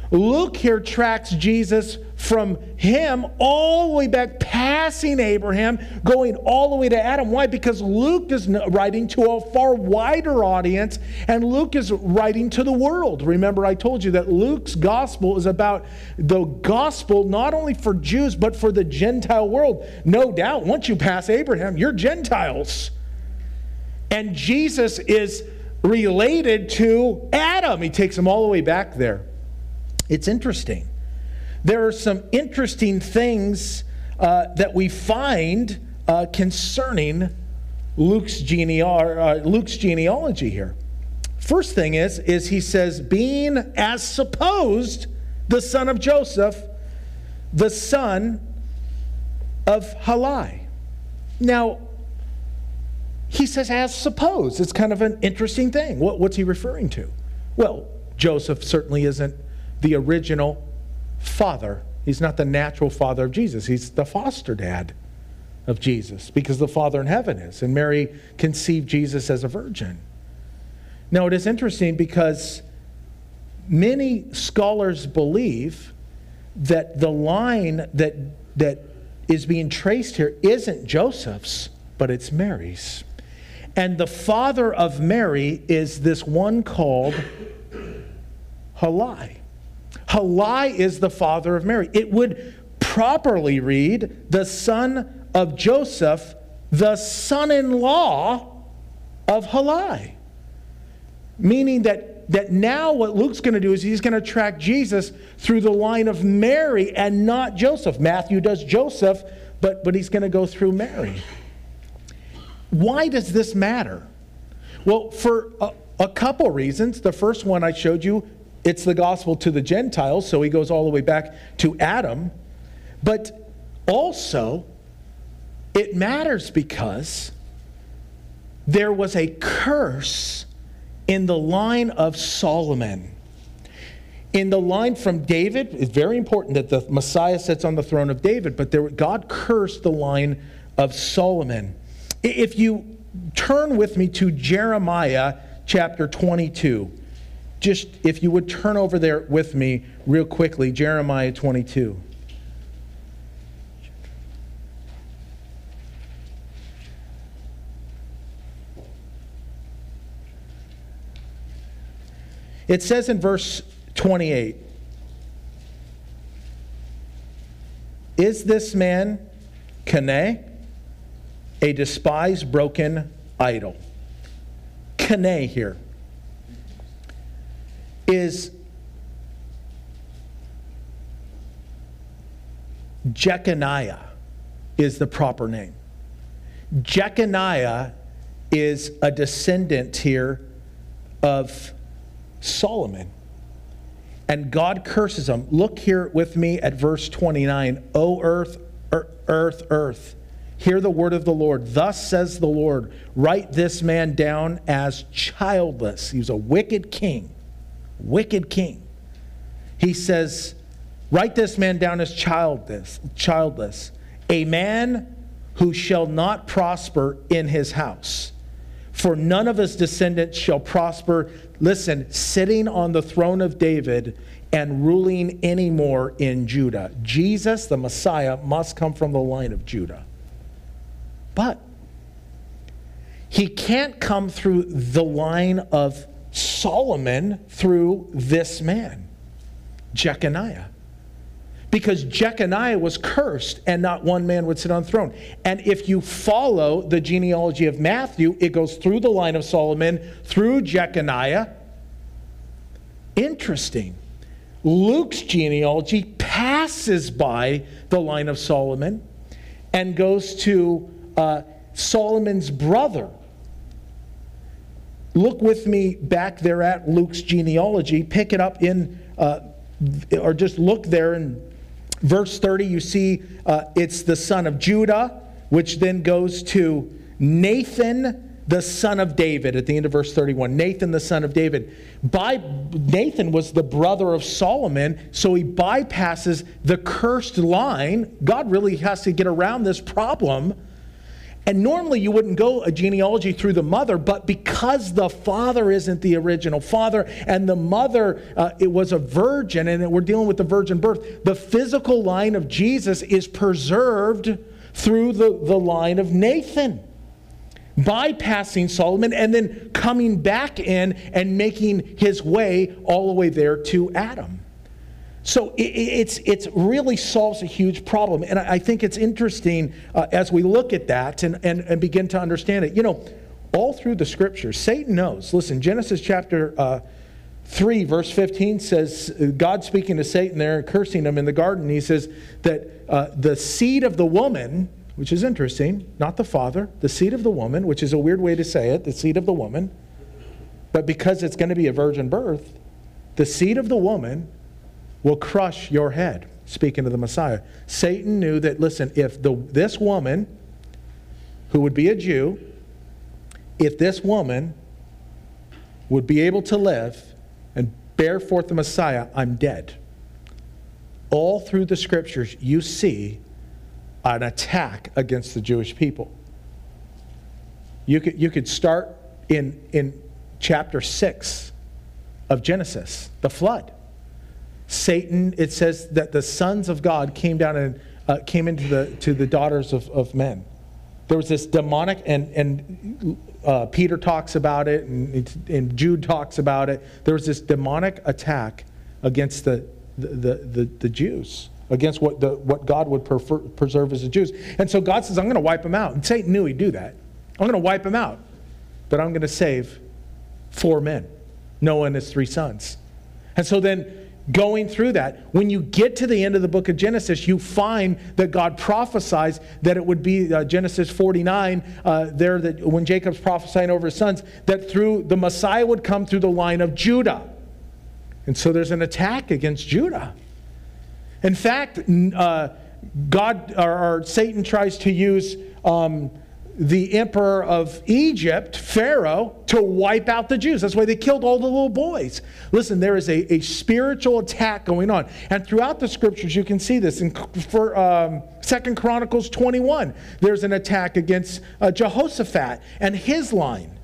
Luke here tracks Jesus from him all the way back, passing Abraham, going all the way to Adam. Why? Because Luke is writing to a far wider audience, and Luke is writing to the world. Remember, I told you that Luke's gospel is about the gospel not only for Jews, but for the Gentile world. No doubt, once you pass Abraham, you're Gentiles. And Jesus is related to Adam. He takes them all the way back there. It's interesting. There are some interesting things that we find concerning Luke's genealogy here. First thing is he says, being as supposed the son of Joseph, the son of Heli. Now, he says as supposed. It's kind of an interesting thing. What's he referring to? Well, Joseph certainly isn't the original father. He's not the natural father of Jesus. He's the foster dad of Jesus, because the Father in heaven is. And Mary conceived Jesus as a virgin. Now, it is interesting because many scholars believe that the line that is being traced here isn't Joseph's, but it's Mary's. And the father of Mary is this one called Heli. Heli is the father of Mary. It would properly read, the son of Joseph, the son-in-law of Heli. Meaning that now what Luke's going to do is he's going to track Jesus through the line of Mary and not Joseph. Matthew does Joseph, but he's going to go through Mary. Why does this matter? Well, for a couple reasons. The first one I showed you, it's the gospel to the Gentiles, so he goes all the way back to Adam. But also, it matters because there was a curse in the line of Solomon. In the line from David, it's very important that the Messiah sits on the throne of David, but God cursed the line of Solomon. If you turn with me to Jeremiah chapter 22, just if you would turn over there with me real quickly, Jeremiah 22. It says in verse 28, is this man Kene, a despised, broken idol? Kene here is Jeconiah is the proper name. Jeconiah is a descendant here of Solomon. And God curses him. Look here with me at verse 29. O earth, earth, earth, hear the word of the Lord. Thus says the Lord, write this man down as childless. He was a wicked king. Wicked king. He says, write this man down as childless. A man who shall not prosper in his house. For none of his descendants shall prosper, listen, sitting on the throne of David and ruling anymore in Judah. Jesus, the Messiah, must come from the line of Judah. But he can't come through the line of Solomon through this man, Jeconiah. Because Jeconiah was cursed and not one man would sit on the throne. And if you follow the genealogy of Matthew, it goes through the line of Solomon, through Jeconiah. Interesting. Luke's genealogy passes by the line of Solomon and goes to Solomon's brother. Look with me back there at Luke's genealogy. Pick it up in, or just look there in verse 30. You see it's the son of Judah, which then goes to Nathan, the son of David, at the end of verse 31. Nathan, the son of David. Nathan was the brother of Solomon, so he bypasses the cursed line. God really has to get around this problem. And normally you wouldn't go a genealogy through the mother, but because the father isn't the original father and the mother it was a virgin, and we're dealing with the virgin birth, the physical line of Jesus is preserved through the line of Nathan, bypassing Solomon and then coming back in and making his way all the way there to Adam. So it's really solves a huge problem. And I think it's interesting as we look at that and begin to understand it. You know, all through the scriptures, Satan knows. Listen, Genesis chapter 3, verse 15 says, God speaking to Satan there and cursing him in the garden, he says that the seed of the woman, which is interesting, not the father, the seed of the woman, which is a weird way to say it, the seed of the woman, but because it's going to be a virgin birth, the seed of the woman will crush your head, speaking of the Messiah. Satan knew that, listen, if this woman, who would be a Jew, if this woman would be able to live and bear forth the Messiah, I'm dead. All through the scriptures, you see an attack against the Jewish people. You could start in chapter 6 of Genesis, the flood. Satan, it says that the sons of God came down and came into the daughters of men. There was this demonic, and Peter talks about it, and Jude talks about it. There was this demonic attack against the Jews, against what God would preserve as the Jews. And so God says, I'm going to wipe them out. And Satan knew he'd do that. I'm going to wipe them out, but I'm going to save 4 men, Noah and his 3 sons. And so then, going through that, when you get to the end of the book of Genesis, you find that God prophesies that it would be Genesis 49 there, that when Jacob's prophesying over his sons, that through the Messiah would come through the line of Judah. And so there's an attack against Judah. In fact, Satan tries to use the emperor of Egypt, Pharaoh, to wipe out the Jews. That's why they killed all the little boys. Listen, there is a spiritual attack going on. And throughout the scriptures, you can see this. For 2 Chronicles 21, there's an attack against Jehoshaphat and his line.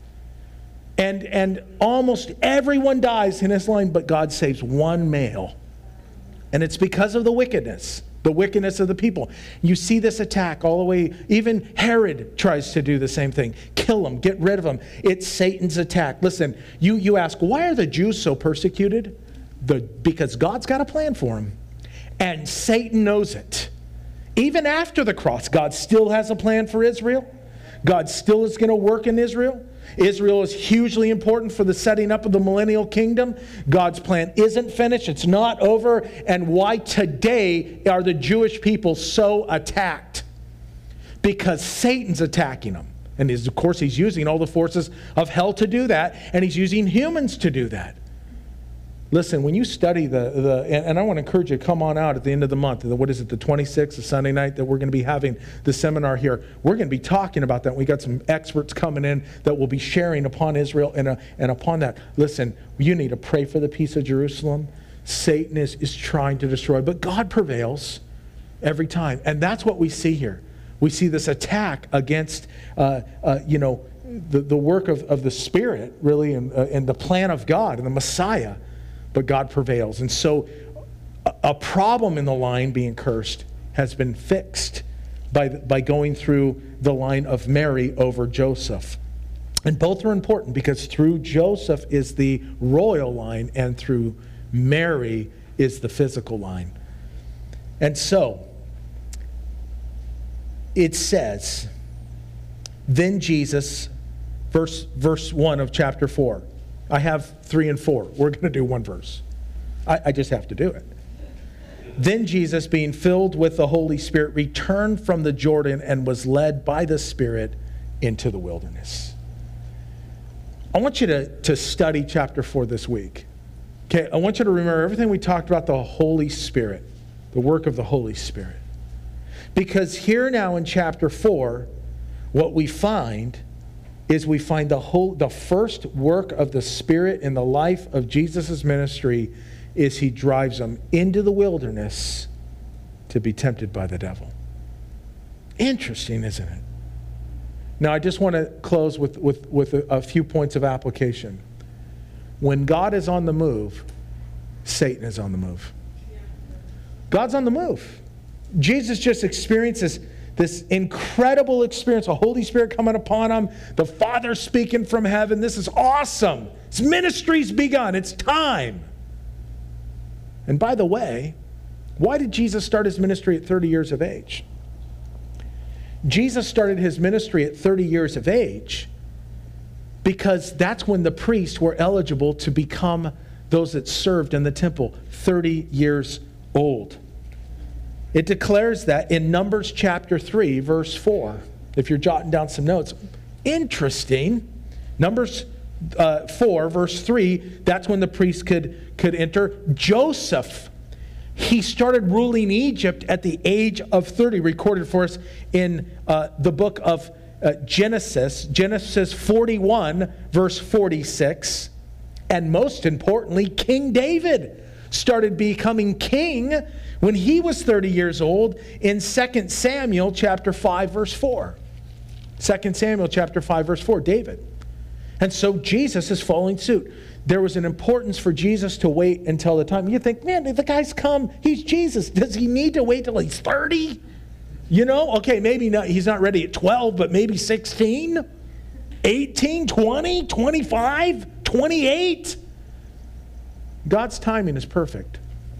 And almost everyone dies in his line, but God saves 1 male. And it's because of the wickedness of the people. You see this attack all the way. Even Herod tries to do the same thing. Kill them, get rid of them. It's Satan's attack. Listen, you ask, why are the Jews so persecuted? Because God's got a plan for them. And Satan knows it. Even after the cross, God still has a plan for Israel. God still is going to work in Israel. Israel is hugely important for the setting up of the millennial kingdom. God's plan isn't finished. It's not over. And why today are the Jewish people so attacked? Because Satan's attacking them. And of course, he's using all the forces of hell to do that. And he's using humans to do that. Listen, when you study and I want to encourage you to come on out at the end of the month. What is it, the 26th, the Sunday night that we're going to be having the seminar here. We're going to be talking about that. We got some experts coming in that will be sharing upon Israel and upon that. Listen, you need to pray for the peace of Jerusalem. Satan is trying to destroy, but God prevails every time. And that's what we see here. We see this attack against, the work of the Spirit, really, and the plan of God and the Messiah. But God prevails. And so a problem in the line being cursed has been fixed by going through the line of Mary over Joseph. And both are important because through Joseph is the royal line and through Mary is the physical line. And so it says, then Jesus, verse 1 of chapter 4. I have 3 and 4. We're going to do one verse. I just have to do it. Then Jesus, being filled with the Holy Spirit, returned from the Jordan and was led by the Spirit into the wilderness. I want you to study chapter 4 this week. Okay, I want you to remember everything we talked about the Holy Spirit, the work of the Holy Spirit. Because here now in chapter 4, what we find is we find the first work of the Spirit in the life of Jesus' ministry is he drives them into the wilderness to be tempted by the devil. Interesting, isn't it? Now, I just want to close with a few points of application. When God is on the move, Satan is on the move. God's on the move. Jesus just experiences this incredible experience, the Holy Spirit coming upon him, the Father speaking from heaven. This is awesome. His ministry's begun. It's time. And by the way, why did Jesus start his ministry at 30 years of age? Jesus started his ministry at 30 years of age because that's when the priests were eligible to become those that served in the temple, 30 years old. It declares that in Numbers chapter 3, verse 4, if you're jotting down some notes. Interesting. Numbers 4, verse 3, that's when the priests could enter. Joseph, he started ruling Egypt at the age of 30, recorded for us in the book of Genesis 41, verse 46. And most importantly, King David started becoming king when he was 30 years old in 2 Samuel chapter 5, verse 4. 2 Samuel chapter 5, verse 4, David. And so Jesus is following suit. There was an importance for Jesus to wait until the time. You think, man, the guy's come. He's Jesus. Does he need to wait till he's 30? You know, okay, maybe not, he's not ready at 12, but maybe 16, 18, 20, 25, 28. God's timing is perfect.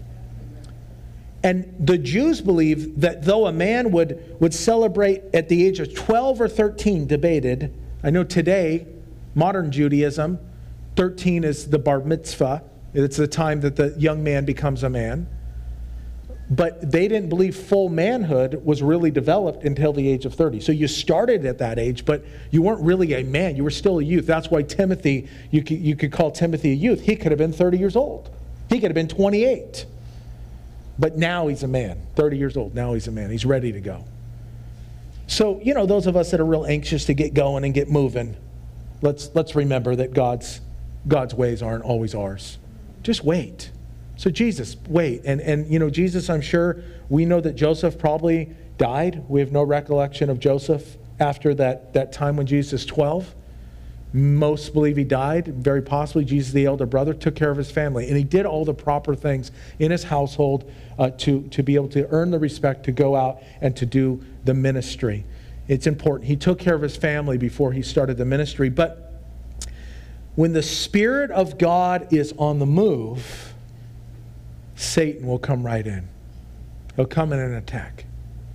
And the Jews believe that though a man would celebrate at the age of 12 or 13, debated. I know today, modern Judaism, 13 is the bar mitzvah. It's the time that the young man becomes a man. But they didn't believe full manhood was really developed until the age of 30. So you started at that age, but you weren't really a man. You were still a youth. That's why Timothy, you could call Timothy a youth. He could have been 30 years old. He could have been 28. But now he's a man, 30 years old. Now he's a man. He's ready to go. So, you know, those of us that are real anxious to get going and get moving, let's remember that God's ways aren't always ours. Just wait. So Jesus, wait. And you know, Jesus, I'm sure, we know that Joseph probably died. We have no recollection of Joseph after that time when Jesus is 12. Most believe he died. Very possibly Jesus, the elder brother, took care of his family. And he did all the proper things in his household to be able to earn the respect to go out and to do the ministry. It's important. He took care of his family before he started the ministry. But when the Spirit of God is on the move, Satan will come right in. He'll come in and attack.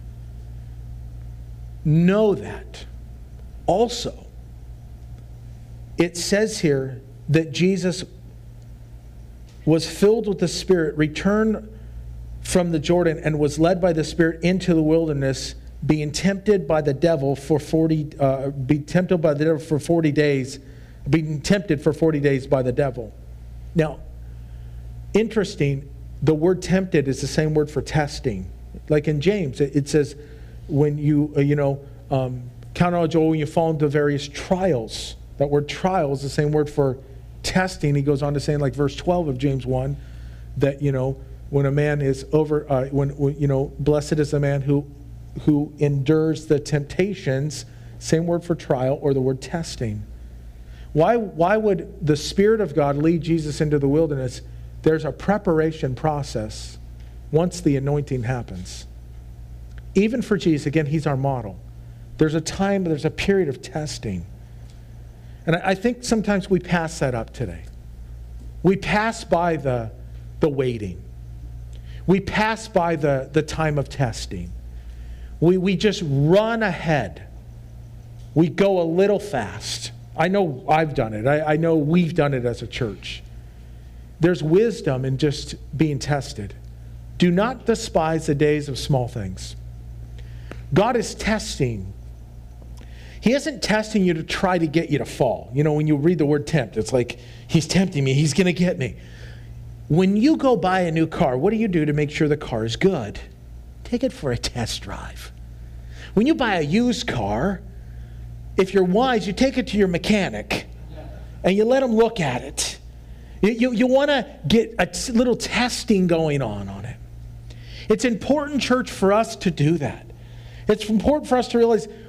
Know that. Also, it says here that Jesus was filled with the Spirit, returned from the Jordan, and was led by the Spirit into the wilderness, being tempted by the devil for 40 days, being tempted for 40 days by the devil. Now, interesting, the word tempted is the same word for testing. Like in James, it says, when you count on joy when you fall into various trials. That word trial is the same word for testing. He goes on to say in like verse 12 of James 1 that, when a man is blessed is the man who endures the temptations, same word for trial, or the word testing. Why would the Spirit of God lead Jesus into the wilderness? There's a preparation process once the anointing happens. Even for Jesus, again, he's our model. There's a period of testing. And I think sometimes we pass that up today. We pass by the waiting. We pass by the time of testing. We just run ahead. We go a little fast. I know I've done it. I know we've done it as a church. There's wisdom in just being tested. Do not despise the days of small things. God is testing. He isn't testing you to try to get you to fall. When you read the word tempt, it's like, he's tempting me, he's going to get me. When you go buy a new car, what do you do to make sure the car is good? Take it for a test drive. When you buy a used car, if you're wise, you take it to your mechanic and you let him look at it. You want to get a little testing going on it. It's important, church, for us to do that. It's important for us to realize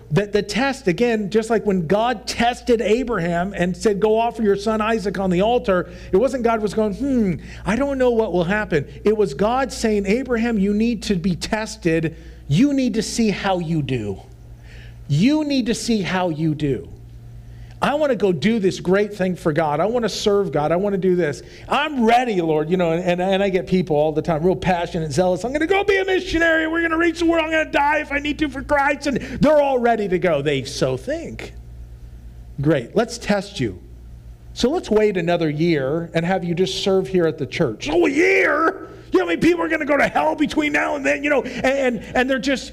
the test, again, just like when God tested Abraham and said, go offer your son Isaac on the altar, it wasn't God was going, I don't know what will happen. It was God saying, Abraham, you need to be tested. You need to see how you do. You need to see how you do. I want to go do this great thing for God. I want to serve God. I want to do this. I'm ready, Lord. And I get people all the time, real passionate and zealous. I'm going to go be a missionary. We're going to reach the world. I'm going to die if I need to for Christ. And they're all ready to go. They so think. Great. Let's test you. So let's wait another year and have you just serve here at the church. Oh, a year? You know how many people are going to go to hell between now and then? And they're just,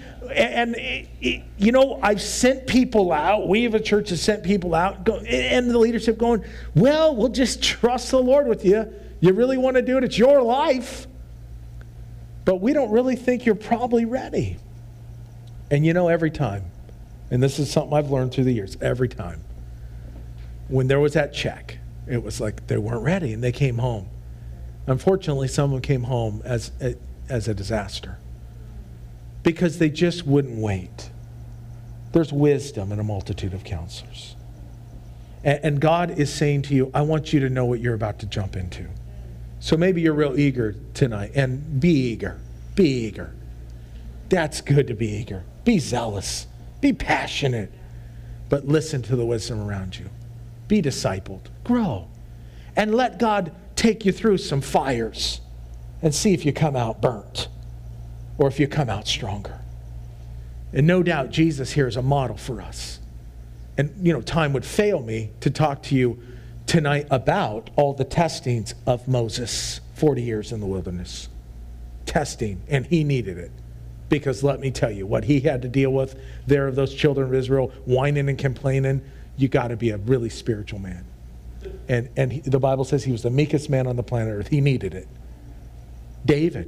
I've sent people out. We have a church that sent people out. And the leadership going, well, we'll just trust the Lord with you. You really want to do it? It's your life. But we don't really think you're probably ready. And every time, and this is something I've learned through the years, every time, when there was that check, it was like they weren't ready and they came home. Unfortunately, some of them came home as a disaster because they just wouldn't wait. There's wisdom in a multitude of counselors. And God is saying to you, I want you to know what you're about to jump into. So maybe you're real eager tonight, and be eager. Be eager. That's good to be eager. Be zealous. Be passionate. But listen to the wisdom around you. Be discipled. Grow. And let God take you through some fires and see if you come out burnt or if you come out stronger. And no doubt Jesus here is a model for us. And, time would fail me to talk to you tonight about all the testings of Moses, 40 years in the wilderness. Testing, and he needed it. Because let me tell you, what he had to deal with there of those children of Israel, whining and complaining, you got to be a really spiritual man. And the Bible says he was the meekest man on the planet Earth. He needed it. David,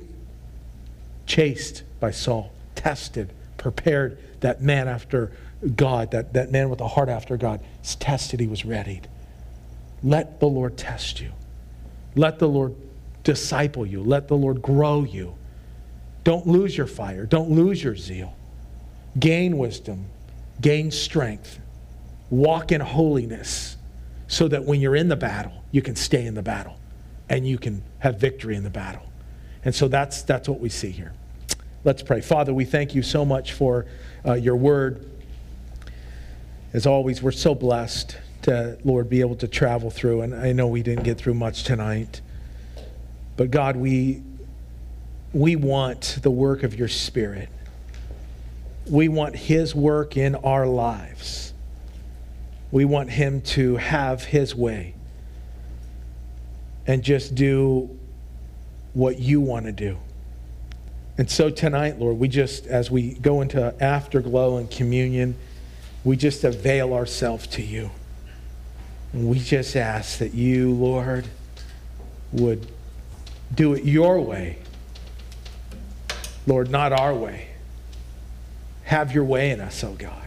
chased by Saul, tested, prepared, that man after God, that man with a heart after God, is tested, he was readied. Let the Lord test you. Let the Lord disciple you. Let the Lord grow you. Don't lose your fire. Don't lose your zeal. Gain wisdom. Gain strength. Walk in holiness so that when you're in the battle, you can stay in the battle and you can have victory in the battle. And so that's what we see here. Let's pray. Father, we thank you so much for your word. As always, we're so blessed to, Lord, be able to travel through. And I know we didn't get through much tonight. But God, we want the work of your Spirit. We want his work in our lives. We want him to have his way and just do what you want to do. And so tonight, Lord, we just, as we go into afterglow and communion, we just avail ourselves to you. And we just ask that you, Lord, would do it your way. Lord, not our way. Have your way in us, oh God.